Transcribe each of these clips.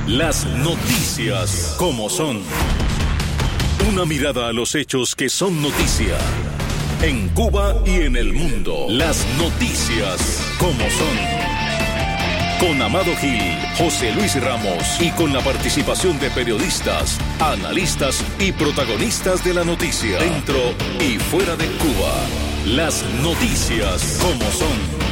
Las noticias como son. Una mirada a los hechos que son noticia. En Cuba y en el mundo. Las noticias como son. Con Amado Gil, José Luis Ramos y con la participación de periodistas, analistas y protagonistas de la noticia. Dentro y fuera de Cuba. Las noticias como son.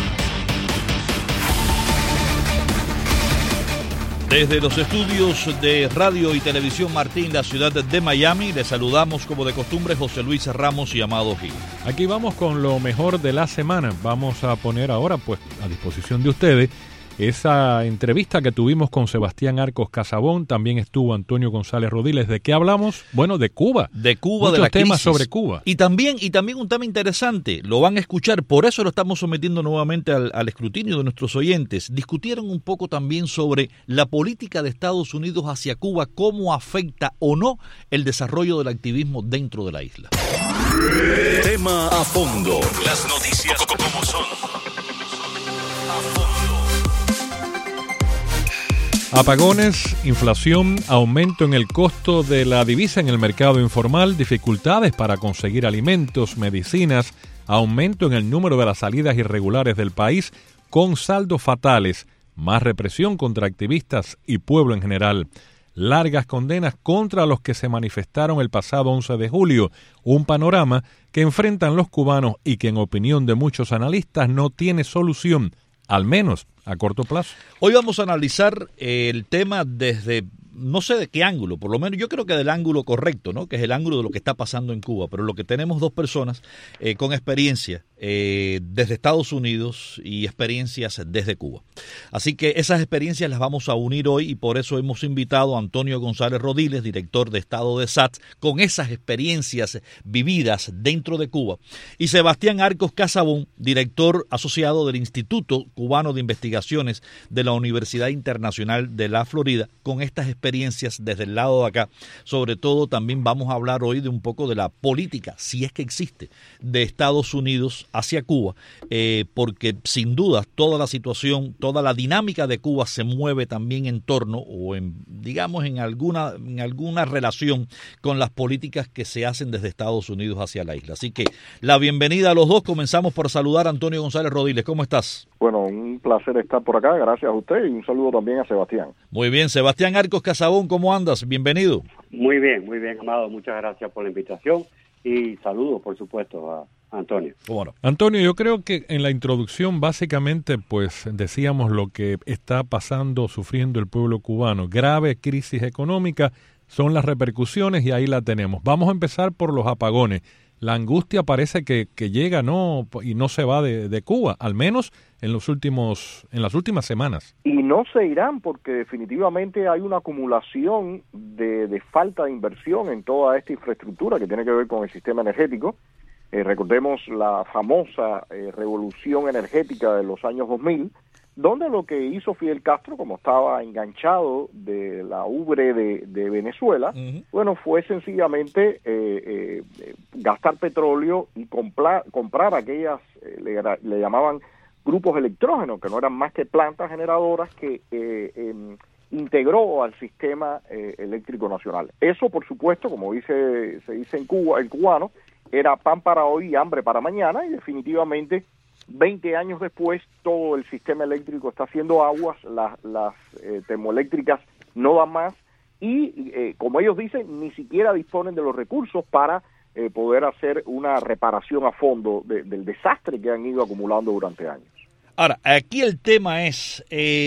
Desde los estudios de Radio y Televisión Martín, la ciudad de Miami, les saludamos como de costumbre José Luis Ramos y Amado Gil. Aquí vamos con lo mejor de la semana. Vamos a poner ahora pues a disposición de ustedes esa entrevista que tuvimos con Sebastián Arcos Casabón. También estuvo Antonio González Rodiles. ¿De qué hablamos? Bueno, de Cuba. De Cuba, muchos de la temas crisis. sobre Cuba. Y también un tema interesante, lo van a escuchar, por eso lo estamos sometiendo nuevamente al escrutinio de nuestros oyentes. Discutieron un poco también sobre la política de Estados Unidos hacia Cuba, cómo afecta o no el desarrollo del activismo dentro de la isla. Tema a fondo. Las noticias como son. A fondo. Apagones, inflación, aumento en el costo de la divisa en el mercado informal, dificultades para conseguir alimentos, medicinas, aumento en el número de las salidas irregulares del país, con saldos fatales, más represión contra activistas y pueblo en general. Largas condenas contra los que se manifestaron el pasado 11 de julio, un panorama que enfrentan los cubanos y que en opinión de muchos analistas no tiene solución, al menos a corto plazo. Hoy vamos a analizar el tema desde, no sé de qué ángulo, por lo menos yo creo que del ángulo correcto, ¿no? Que es el ángulo de lo que está pasando en Cuba, pero lo que tenemos dos personas con experiencia desde Estados Unidos y experiencias desde Cuba. Así que esas experiencias las vamos a unir hoy y por eso hemos invitado a Antonio González Rodiles, director de Estado de SATS, con esas experiencias vividas dentro de Cuba, y Sebastián Arcos Casabón, director asociado del Instituto Cubano de Investigaciones de la Universidad Internacional de la Florida, con estas experiencias desde el lado de acá. Sobre todo también vamos a hablar hoy de un poco de la política, si es que existe, de Estados Unidos hacia Cuba, porque sin duda toda la situación, toda la dinámica de Cuba se mueve también en torno o en alguna relación con las políticas que se hacen desde Estados Unidos hacia la isla. Así que la bienvenida a los dos. Comenzamos por saludar a Antonio González Rodiles. ¿Cómo estás? Bueno, un placer estar por acá, gracias a usted y un saludo también a Sebastián. Muy bien, Sebastián Arcos Casabón, ¿cómo andas? Bienvenido. Muy bien, Amado, muchas gracias por la invitación y saludos, por supuesto, a Antonio. Bueno. Antonio, yo creo que en la introducción básicamente pues decíamos lo que está pasando, sufriendo el pueblo cubano. Grave crisis económica son las repercusiones y ahí la tenemos. Vamos a empezar por los apagones. La angustia parece que llega y no se va de Cuba, al menos en las últimas semanas. Y no se irán porque definitivamente hay una acumulación de falta de inversión en toda esta infraestructura que tiene que ver con el sistema energético. Recordemos la famosa revolución energética de los años 2000, donde lo que hizo Fidel Castro, como estaba enganchado de la ubre de Venezuela, bueno, fue sencillamente gastar petróleo y comprar aquellas, le llamaban grupos electrógenos, que no eran más que plantas generadoras que integró al sistema eléctrico nacional. Eso, por supuesto, como se dice en Cuba, el cubano, era pan para hoy y hambre para mañana, y definitivamente 20 años después todo el sistema eléctrico está haciendo aguas, las termoeléctricas no dan más y como ellos dicen, ni siquiera disponen de los recursos para poder hacer una reparación a fondo del desastre que han ido acumulando durante años. Ahora, aquí el tema es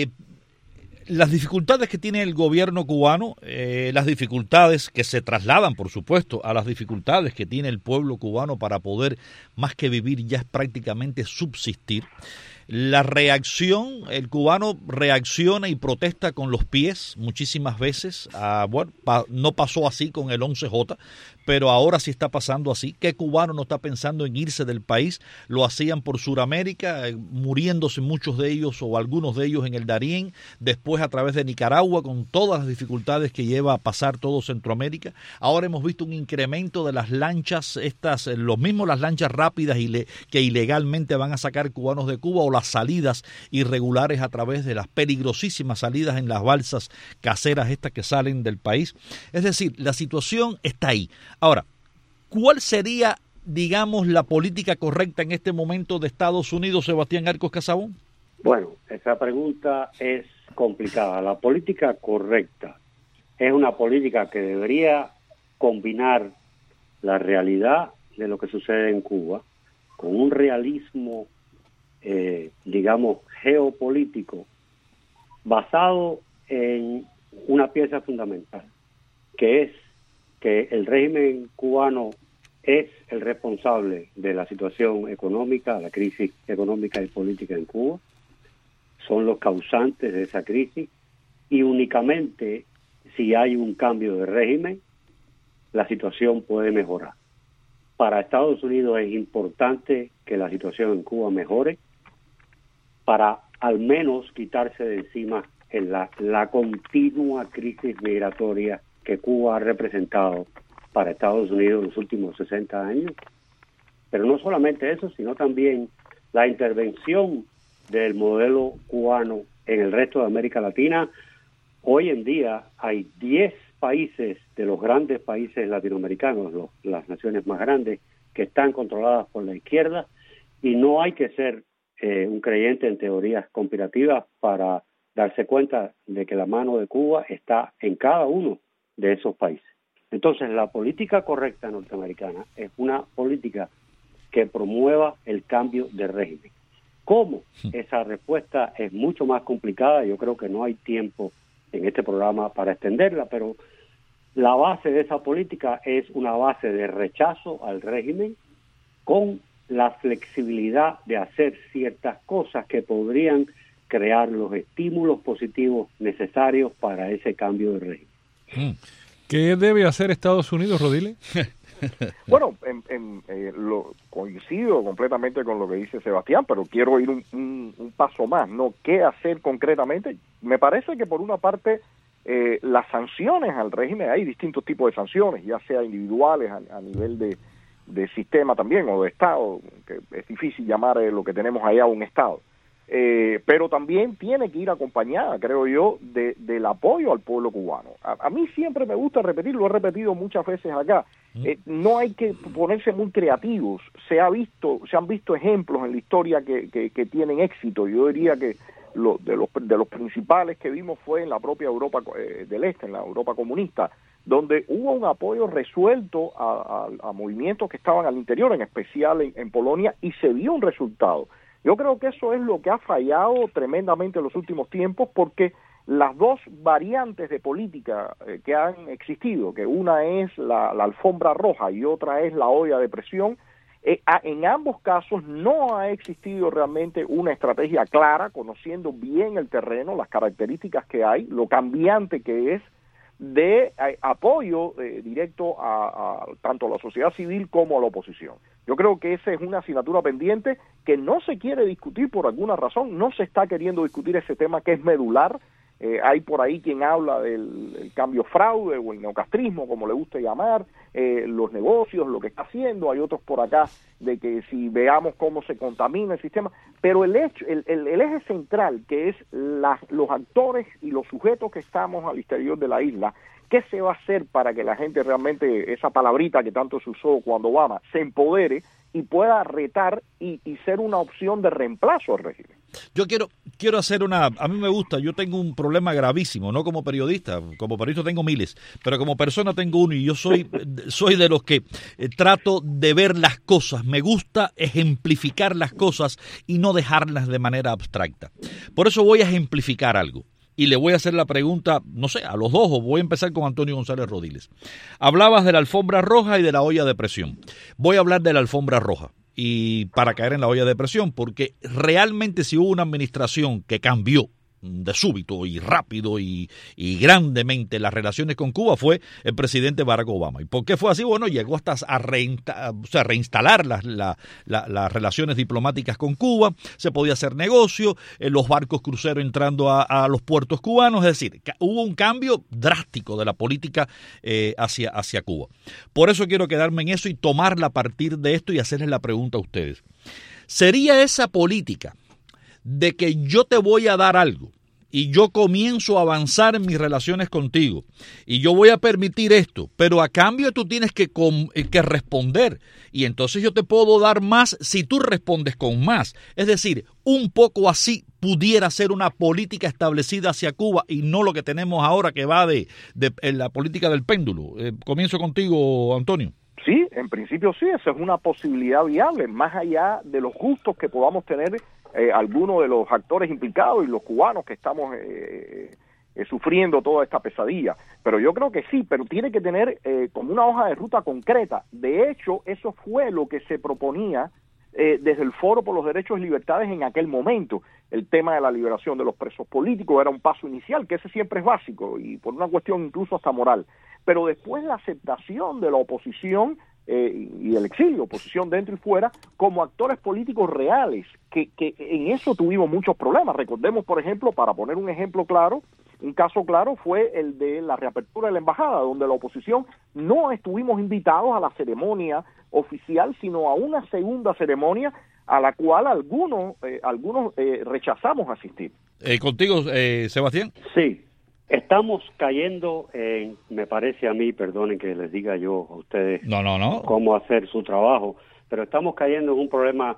las dificultades que tiene el gobierno cubano, las dificultades que se trasladan, por supuesto, a las dificultades que tiene el pueblo cubano para poder, más que vivir, ya es prácticamente subsistir. La reacción, el cubano reacciona y protesta con los pies muchísimas veces. No pasó así con el 11J, pero ahora sí está pasando así. ¿Qué cubano no está pensando en irse del país? Lo hacían por Sudamérica, muriéndose muchos de ellos o algunos de ellos en el Darién, después a través de Nicaragua, con todas las dificultades que lleva a pasar todo Centroamérica. Ahora hemos visto un incremento de las lanchas, las lanchas rápidas que ilegalmente van a sacar cubanos de Cuba, o las salidas irregulares a través de las peligrosísimas salidas en las balsas caseras estas que salen del país. Es decir, la situación está ahí. Ahora, ¿cuál sería, digamos, la política correcta en este momento de Estados Unidos, Sebastián Arcos Casabón? Bueno, esa pregunta es complicada. La política correcta es una política que debería combinar la realidad de lo que sucede en Cuba con un realismo, digamos, geopolítico, basado en una pieza fundamental, que es que el régimen cubano es el responsable de la situación económica, la crisis económica y política en Cuba, son los causantes de esa crisis, y únicamente si hay un cambio de régimen, la situación puede mejorar. Para Estados Unidos es importante que la situación en Cuba mejore, para al menos quitarse de encima la continua crisis migratoria que Cuba ha representado para Estados Unidos en los últimos 60 años. Pero no solamente eso, sino también la intervención del modelo cubano en el resto de América Latina. Hoy en día hay 10 países de los grandes países latinoamericanos, las naciones más grandes, que están controladas por la izquierda, y no hay que ser un creyente en teorías conspirativas para darse cuenta de que la mano de Cuba está en cada uno de esos países. Entonces, la política correcta norteamericana es una política que promueva el cambio de régimen. ¿Cómo? Esa respuesta es mucho más complicada. Yo creo que no hay tiempo en este programa para extenderla, pero la base de esa política es una base de rechazo al régimen con la flexibilidad de hacer ciertas cosas que podrían crear los estímulos positivos necesarios para ese cambio de régimen. ¿Qué debe hacer Estados Unidos, Rodile? Bueno, coincido completamente con lo que dice Sebastián, pero quiero ir un paso más, ¿no? ¿Qué hacer concretamente? Me parece que por una parte las sanciones al régimen, hay distintos tipos de sanciones, ya sea individuales a nivel de sistema también, o de Estado, que es difícil llamar lo que tenemos allá un Estado. Pero también tiene que ir acompañada, creo yo, del apoyo al pueblo cubano. A mí siempre me gusta repetir, lo he repetido muchas veces acá, no hay que ponerse muy creativos. Se han visto ejemplos en la historia que tienen éxito. Yo diría que de los principales que vimos fue en la propia Europa del Este, en la Europa comunista, donde hubo un apoyo resuelto a movimientos que estaban al interior, en especial en Polonia, y se vio un resultado. Yo creo que eso es lo que ha fallado tremendamente en los últimos tiempos, porque las dos variantes de política que han existido, que una es la alfombra roja y otra es la olla de presión, en ambos casos no ha existido realmente una estrategia clara, conociendo bien el terreno, las características que hay, lo cambiante que es, de apoyo directo a tanto a la sociedad civil como a la oposición. Yo creo que esa es una asignatura pendiente que no se quiere discutir por alguna razón, no se está queriendo discutir ese tema que es medular. Hay por ahí quien habla del cambio fraude o el neocastrismo, como le guste llamar, los negocios, lo que está haciendo. Hay otros por acá de que si veamos cómo se contamina el sistema, pero el eje central, que es los actores y los sujetos que estamos al exterior de la isla, ¿qué se va a hacer para que la gente realmente, esa palabrita que tanto se usó cuando Obama, se empodere y pueda retar y ser una opción de reemplazo al régimen? Yo quiero hacer a mí me gusta, yo tengo un problema gravísimo, no como periodista tengo miles, pero como persona tengo uno, y yo soy de los que trato de ver las cosas, me gusta ejemplificar las cosas y no dejarlas de manera abstracta. Por eso voy a ejemplificar algo. Y le voy a hacer la pregunta, no sé, a los dos, o voy a empezar con Antonio González Rodiles. Hablabas de la alfombra roja y de la olla de presión. Voy a hablar de la alfombra roja, y para caer en la olla de presión, porque realmente si hubo una administración que cambió de súbito y rápido y grandemente las relaciones con Cuba fue el presidente Barack Obama. ¿Y por qué fue así? Bueno, llegó hasta a reinstalar las relaciones diplomáticas con Cuba, se podía hacer negocio, los barcos cruceros entrando a los puertos cubanos, es decir, hubo un cambio drástico de la política hacia Cuba. Por eso quiero quedarme en eso y tomarla a partir de esto y hacerles la pregunta a ustedes. ¿Sería esa política de que yo te voy a dar algo y yo comienzo a avanzar en mis relaciones contigo y yo voy a permitir esto, pero a cambio tú tienes que responder y entonces yo te puedo dar más si tú respondes con más? Es decir, un poco así pudiera ser una política establecida hacia Cuba y no lo que tenemos ahora que va de la política del péndulo. Comienzo contigo, Antonio. Sí, en principio sí, esa es una posibilidad viable, más allá de los gustos que podamos tener algunos de los actores implicados y los cubanos que estamos sufriendo toda esta pesadilla. Pero yo creo que sí, pero tiene que tener como una hoja de ruta concreta. De hecho, eso fue lo que se proponía desde el Foro por los Derechos y Libertades en aquel momento. El tema de la liberación de los presos políticos era un paso inicial, que ese siempre es básico y por una cuestión incluso hasta moral. Pero después la aceptación de la oposición y el exilio, oposición dentro y fuera, como actores políticos reales, que en eso tuvimos muchos problemas. Recordemos, por ejemplo, para poner un ejemplo claro, un caso claro fue el de la reapertura de la embajada, donde la oposición no estuvimos invitados a la ceremonia oficial, sino a una segunda ceremonia a la cual algunos rechazamos asistir. Contigo, Sebastián. Sí. Estamos cayendo en, me parece a mí, perdonen que les diga yo a ustedes cómo hacer su trabajo, pero estamos cayendo en un problema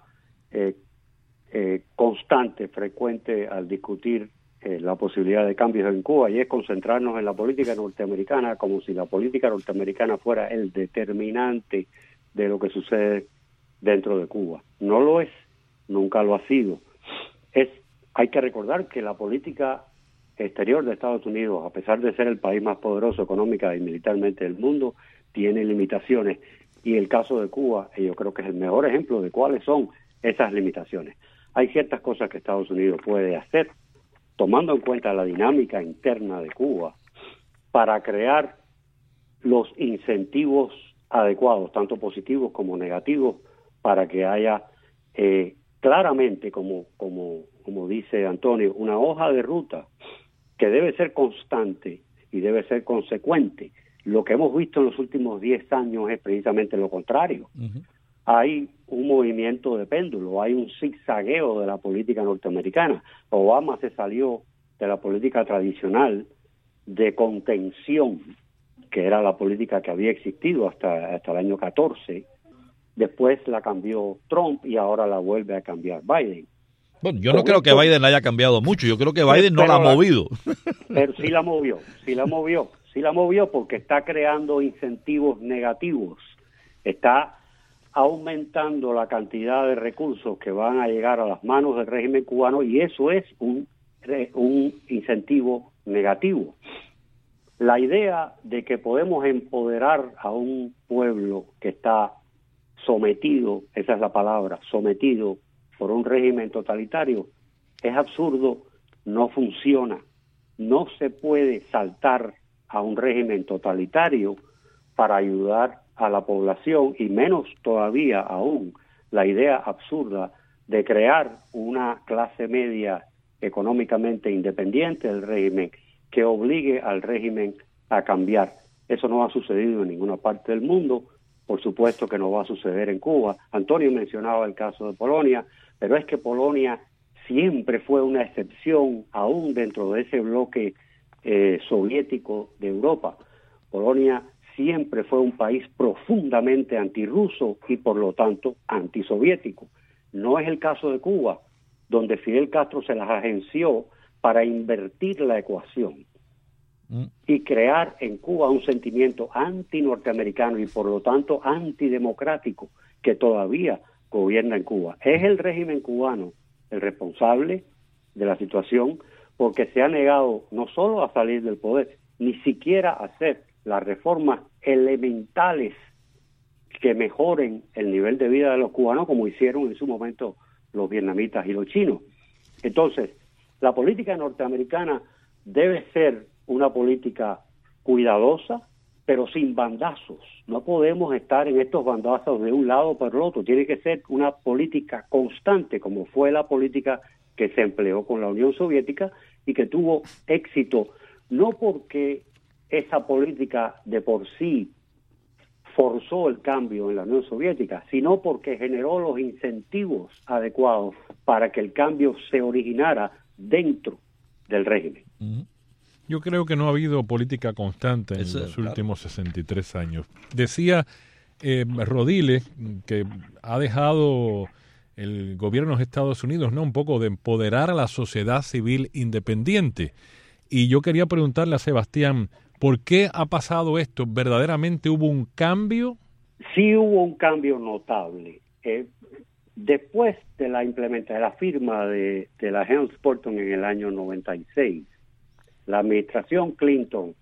constante, frecuente al discutir la posibilidad de cambios en Cuba, y es concentrarnos en la política norteamericana como si la política norteamericana fuera el determinante de lo que sucede dentro de Cuba. No lo es, nunca lo ha sido. Hay que recordar que la política exterior de Estados Unidos, a pesar de ser el país más poderoso económica y militarmente del mundo, tiene limitaciones, y el caso de Cuba, yo creo que es el mejor ejemplo de cuáles son esas limitaciones. Hay ciertas cosas que Estados Unidos puede hacer, tomando en cuenta la dinámica interna de Cuba, para crear los incentivos adecuados, tanto positivos como negativos, para que haya claramente, como dice Antonio, una hoja de ruta que debe ser constante y debe ser consecuente. Lo que hemos visto en los últimos 10 años es precisamente lo contrario. Uh-huh. Hay un movimiento de péndulo, hay un zigzagueo de la política norteamericana. Obama se salió de la política tradicional de contención, que era la política que había existido hasta el año 14. Después la cambió Trump y ahora la vuelve a cambiar Biden. Bueno, yo no creo que Biden la haya cambiado mucho, yo creo que Biden no la ha movido. Pero sí la movió porque está creando incentivos negativos, está aumentando la cantidad de recursos que van a llegar a las manos del régimen cubano, y eso es un incentivo negativo. La idea de que podemos empoderar a un pueblo que está sometido, esa es la palabra, sometido por un régimen totalitario, es absurdo, no funciona. No se puede saltar a un régimen totalitario para ayudar a la población, y menos todavía aún la idea absurda de crear una clase media económicamente independiente del régimen que obligue al régimen a cambiar. Eso no ha sucedido en ninguna parte del mundo, por supuesto que no va a suceder en Cuba. Antonio mencionaba el caso de Polonia, pero es que Polonia siempre fue una excepción, aún dentro de ese bloque soviético de Europa. Polonia siempre fue un país profundamente antirruso y por lo tanto antisoviético. No es el caso de Cuba, donde Fidel Castro se las agenció para invertir la ecuación y crear en Cuba un sentimiento anti-norteamericano y por lo tanto antidemocrático que todavía gobierna en Cuba. Es el régimen cubano el responsable de la situación, porque se ha negado no solo a salir del poder, ni siquiera a hacer las reformas elementales que mejoren el nivel de vida de los cubanos, como hicieron en su momento los vietnamitas y los chinos. Entonces, La política norteamericana debe ser una política cuidadosa, pero sin bandazos. No podemos estar en estos bandazos de un lado para el otro. Tiene que ser una política constante, como fue la política que se empleó con la Unión Soviética y que tuvo éxito, no porque esa política de por sí forzó el cambio en la Unión Soviética, sino porque generó los incentivos adecuados para que el cambio se originara dentro del régimen. Yo creo que no ha habido política constante en los últimos 63 años. Decía Rodiles que ha dejado el gobierno de los Estados Unidos, ¿no?, un poco de empoderar a la sociedad civil independiente. Y yo quería preguntarle a Sebastián, ¿por qué ha pasado esto? ¿Verdaderamente hubo un cambio? Sí hubo un cambio notable. Después de la implementación, de la firma de la Helms-Burton en el año 96, la administración Clinton,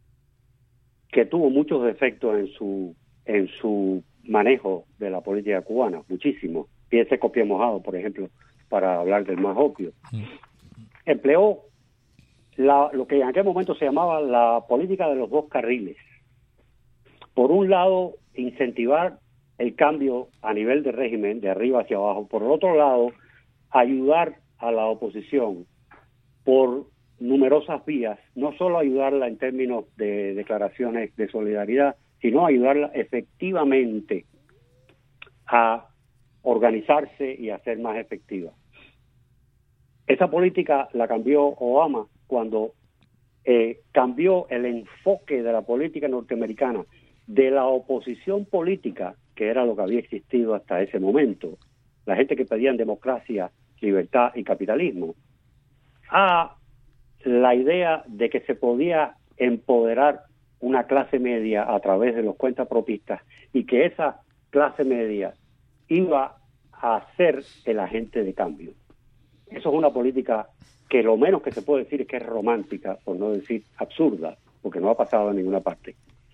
que tuvo muchos defectos en su manejo de la política cubana, muchísimo. Piense Copia Mojado, por ejemplo, para hablar del más obvio. Empleó lo que en aquel momento se llamaba la política de los dos carriles. Por un lado, incentivar el cambio a nivel de régimen, de arriba hacia abajo. Por el otro lado, ayudar a la oposición por numerosas vías, no solo ayudarla en términos de declaraciones de solidaridad, sino ayudarla efectivamente a organizarse y a ser más efectiva. Esa política la cambió Obama cuando cambió el enfoque de la política norteamericana de la oposición política, que era lo que había existido hasta ese momento, la gente que pedían democracia, libertad y capitalismo, a la idea de que se podía empoderar una clase media a través de los cuentapropistas y que esa clase media iba a ser el agente de cambio. Eso es una política que lo menos que se puede decir es que es romántica, por no decir absurda, porque no ha pasado en ninguna parte.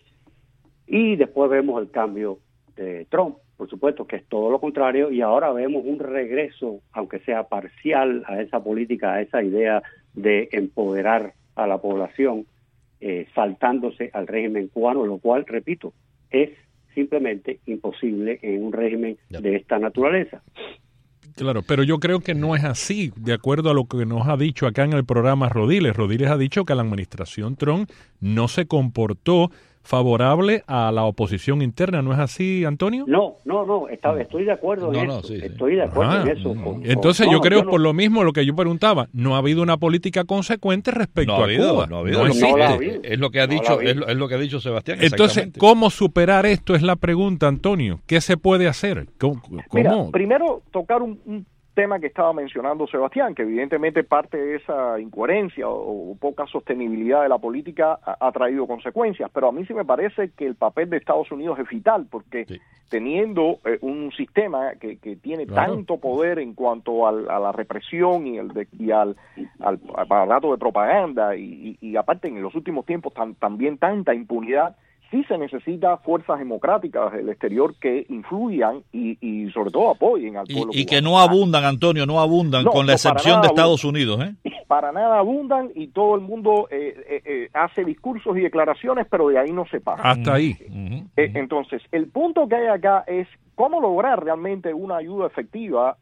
Y después vemos el cambio de Trump, por supuesto, que es todo lo contrario, y ahora vemos un regreso, aunque sea parcial, a esa política, a esa idea de empoderar a la población, saltándose al régimen cubano, lo cual, repito, es simplemente imposible en un régimen de esta naturaleza. Claro, pero yo creo que no es así, de acuerdo a lo que nos ha dicho acá en el programa Rodiles. Rodiles ha dicho que la administración Trump no se comportó favorable a la oposición interna, ¿no es así, Antonio? No, estoy de acuerdo en eso. Estoy de acuerdo en eso. Entonces yo creo por lo mismo lo que yo preguntaba, no ha habido una política consecuente respecto a Cuba. No ha habido. Es lo que ha dicho, es lo que ha dicho Sebastián. Entonces, ¿cómo superar esto? Es la pregunta, Antonio. ¿Qué se puede hacer? ¿Cómo? Mira, primero tocar un tema que estaba mencionando Sebastián, que evidentemente parte de esa incoherencia o poca sostenibilidad de la política ha traído consecuencias, pero a mí sí me parece que el papel de Estados Unidos es vital, porque teniendo un sistema que tiene tanto poder en cuanto a la represión y al aparato de propaganda y aparte en los últimos tiempos también tanta impunidad, sí se necesita fuerzas democráticas del exterior que influyan y sobre todo apoyen al pueblo y que no abundan, Antonio, con la excepción de Estados Unidos. Para nada abundan y todo el mundo hace discursos y declaraciones, pero de ahí no se pasa. Hasta ahí. Entonces, el punto que hay acá es cómo lograr realmente una ayuda efectiva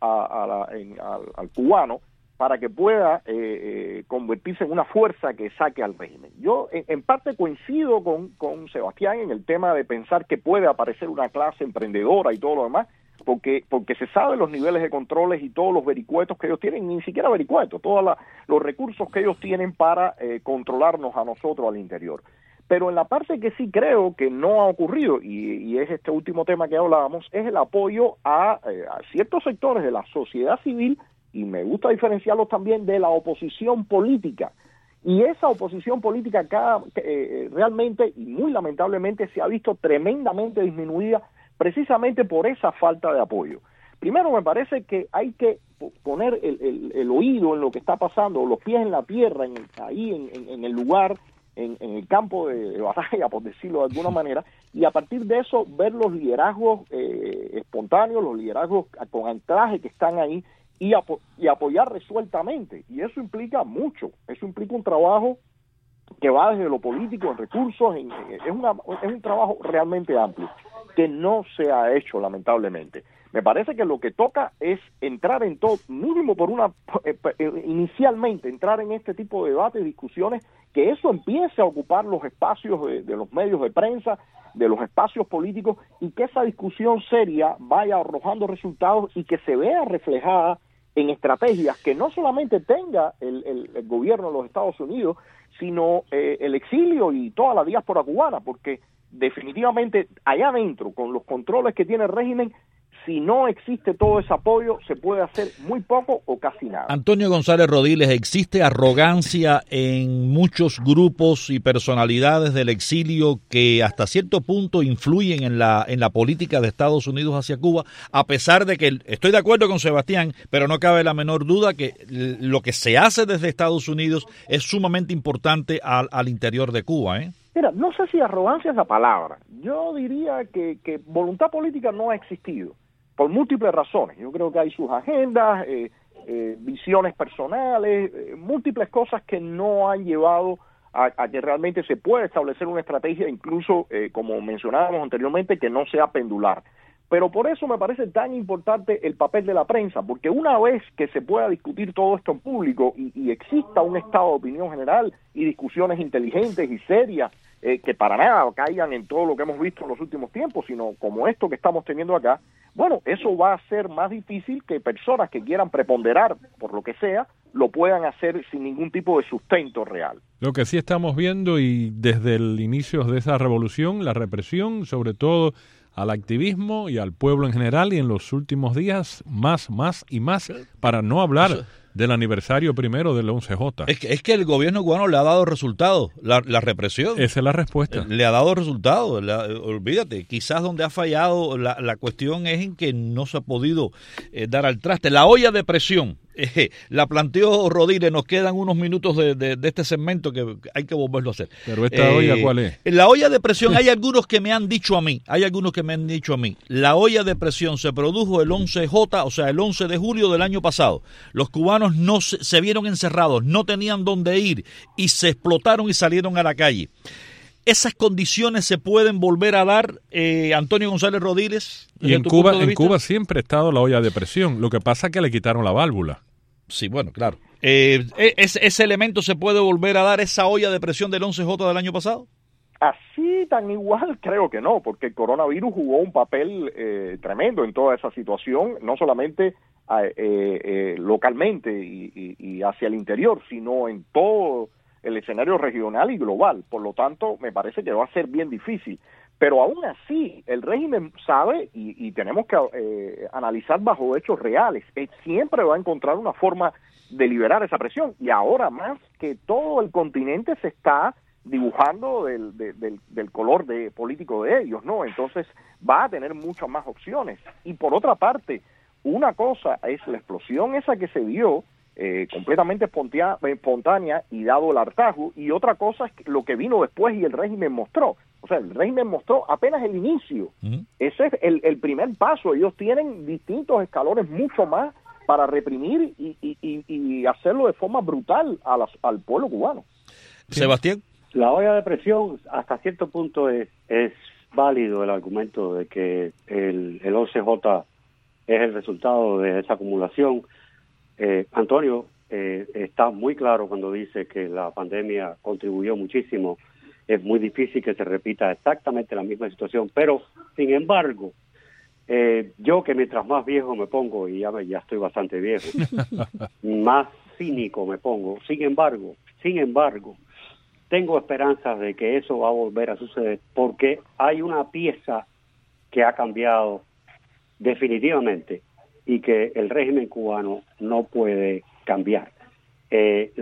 al cubano para que pueda convertirse en una fuerza que saque al régimen. Yo en parte coincido con Sebastián en el tema de pensar que puede aparecer una clase emprendedora y todo lo demás, porque se sabe los niveles de controles y todos los vericuetos que ellos tienen, ni siquiera vericuetos, todos los recursos que ellos tienen para controlarnos a nosotros al interior. Pero en la parte que sí creo que no ha ocurrido, y es este último tema que hablábamos, es el apoyo a ciertos sectores de la sociedad civil, y me gusta diferenciarlos también de la oposición política. Y esa oposición política realmente y muy lamentablemente se ha visto tremendamente disminuida precisamente por esa falta de apoyo. Primero, me parece que hay que poner el oído en lo que está pasando, los pies en la tierra, ahí en el lugar, en el campo de batalla, por decirlo de alguna manera, y a partir de eso ver los liderazgos espontáneos, los liderazgos con anclaje que están ahí, y apoyar resueltamente. Y eso implica mucho, eso implica un trabajo que va desde lo político, en recursos, es un trabajo realmente amplio, que no se ha hecho lamentablemente. Me parece que lo que toca es entrar en todo, mínimo inicialmente entrar en este tipo de debates, discusiones, que eso empiece a ocupar los espacios de los medios de prensa, de los espacios políticos, y que esa discusión seria vaya arrojando resultados y que se vea reflejada en estrategias que no solamente tenga el gobierno de los Estados Unidos, sino el exilio y toda la diáspora cubana, porque definitivamente allá adentro, con los controles que tiene el régimen, si no existe todo ese apoyo, se puede hacer muy poco o casi nada. Antonio González Rodiles, ¿existe arrogancia en muchos grupos y personalidades del exilio que hasta cierto punto influyen en la política de Estados Unidos hacia Cuba? A pesar de que estoy de acuerdo con Sebastián, pero no cabe la menor duda que lo que se hace desde Estados Unidos es sumamente importante al interior de Cuba, ¿eh? Mira, no sé si arrogancia es la palabra. Yo diría que voluntad política no ha existido, por múltiples razones. Yo creo que hay sus agendas, visiones personales, múltiples cosas que no han llevado a que realmente se pueda establecer una estrategia, incluso, como mencionábamos anteriormente, que no sea pendular. Pero por eso me parece tan importante el papel de la prensa, porque una vez que se pueda discutir todo esto en público y exista un estado de opinión general y discusiones inteligentes y serias, que para nada caigan en todo lo que hemos visto en los últimos tiempos, sino como esto que estamos teniendo acá, bueno, eso va a ser más difícil que personas que quieran preponderar por lo que sea, lo puedan hacer sin ningún tipo de sustento real. Lo que sí estamos viendo, y desde el inicio de esa revolución, la represión, sobre todo al activismo y al pueblo en general, y en los últimos días más y más, para no hablar del aniversario primero del 11J. Es que el gobierno cubano le ha dado resultados, la represión. Esa es la respuesta. Le ha dado resultados, olvídate, quizás donde ha fallado la cuestión es en que no se ha podido dar al traste. La olla de presión, la planteó Rodiles, nos quedan unos minutos de este segmento que hay que volverlo a hacer. Pero esta olla, ¿cuál es? La olla de presión, hay algunos que me han dicho a mí, la olla de presión se produjo el 11J, o sea, el 11 de julio del año pasado. Los cubanos no se vieron encerrados, no tenían dónde ir y se explotaron y salieron a la calle. ¿Esas condiciones se pueden volver a dar, Antonio González Rodiles? Y en Cuba siempre ha estado la olla de presión. Lo que pasa es que le quitaron la válvula. Sí, bueno, claro. ¿Ese elemento se puede volver a dar, esa olla de presión del 11J del año pasado? Así tan igual creo que no, porque el coronavirus jugó un papel tremendo en toda esa situación, no solamente localmente y hacia el interior, sino en todo el escenario regional y global. Por lo tanto, me parece que va a ser bien difícil. Pero aún así, el régimen sabe, y tenemos que analizar bajo hechos reales, siempre va a encontrar una forma de liberar esa presión. Y ahora más que todo el continente se está dibujando del color político de ellos, ¿no? Entonces va a tener muchas más opciones. Y por otra parte, una cosa es la explosión esa que se dio, completamente espontánea y dado el hartazgo, y otra cosa es lo que vino después y el régimen mostró. O sea, el régimen mostró apenas el inicio. Ese es el primer paso. Ellos tienen distintos escalones mucho más para reprimir y hacerlo de forma brutal al pueblo cubano. Sebastián. La olla de presión, hasta cierto punto es válido el argumento de que el 11J es el resultado de esa acumulación. Antonio está muy claro cuando dice que la pandemia contribuyó muchísimo. Es muy difícil que se repita exactamente la misma situación, pero sin embargo, yo que mientras más viejo me pongo, y ya estoy bastante viejo, más cínico me pongo, sin embargo, tengo esperanzas de que eso va a volver a suceder, porque hay una pieza que ha cambiado definitivamente y que el régimen cubano no puede cambiar. El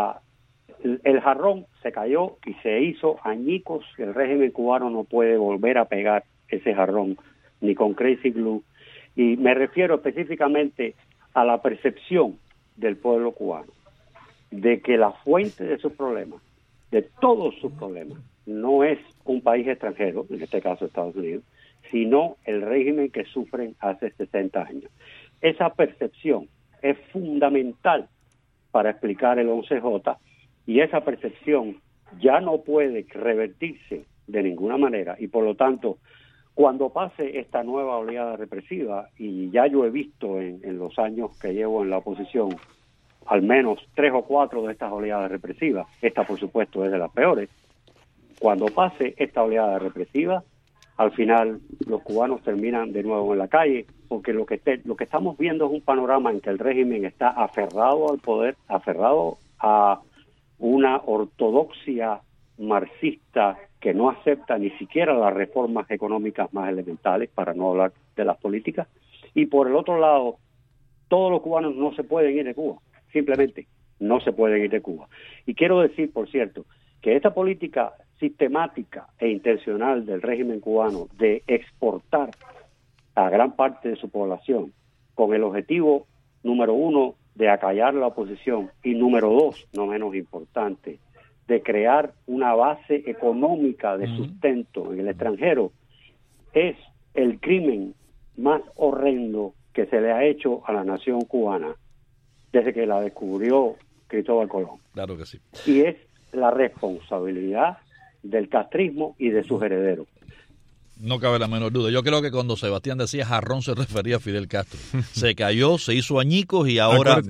jarrón se cayó y se hizo añicos. El régimen cubano no puede volver a pegar ese jarrón ni con Crazy Glue, y me refiero específicamente a la percepción del pueblo cubano de que la fuente de sus problemas, de todos sus problemas, no es un país extranjero, en este caso Estados Unidos, sino el régimen que sufren hace 60 años. Esa percepción es fundamental para explicar el 11J, y esa percepción ya no puede revertirse de ninguna manera, y por lo tanto, cuando pase esta nueva oleada represiva, y ya yo he visto en los años que llevo en la oposición al menos 3 o 4 de estas oleadas represivas, esta por supuesto es de las peores, cuando pase esta oleada represiva, al final los cubanos terminan de nuevo en la calle, porque lo que estamos viendo es un panorama en que el régimen está aferrado al poder, aferrado a una ortodoxia marxista que no acepta ni siquiera las reformas económicas más elementales, para no hablar de las políticas, y por el otro lado, todos los cubanos no se pueden ir de Cuba, simplemente no se pueden ir de Cuba. Y quiero decir, por cierto, que esta política sistemática e intencional del régimen cubano de exportar a gran parte de su población con el objetivo, número 1, de acallar la oposición, y número 2, no menos importante, de crear una base económica de sustento en el extranjero, es el crimen más horrendo que se le ha hecho a la nación cubana desde que la descubrió Cristóbal Colón. Claro que sí. Y es la responsabilidad del castrismo y de sus herederos. No cabe la menor duda. Yo creo que cuando Sebastián decía jarrón se refería a Fidel Castro. Se cayó, se hizo añicos y ahora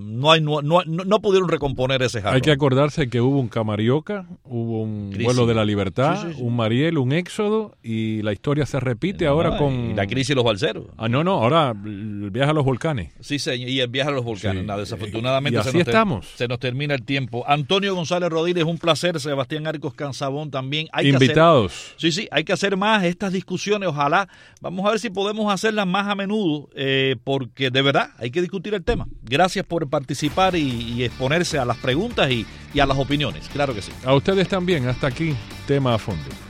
no pudieron recomponer ese jarrón. Hay que acordarse que hubo un Camarioca, hubo un vuelo de la libertad, sí. Un Mariel, un éxodo, y la historia se repite ahora con... Y la crisis de los balseros. Ahora el viaje a los volcanes. Sí, señor, y el viaje a los volcanes. Sí. Desafortunadamente y así se nos termina el tiempo. Antonio González Rodríguez, un placer. Sebastián Arcos Cansabón también. Invitados. Hay que hacer más estas discusiones. Ojalá, vamos a ver si podemos hacerlas más a menudo, porque de verdad hay que discutir el tema. Gracias por participar y exponerse a las preguntas y a las opiniones, claro que sí. A ustedes también, hasta aquí, tema a fondo.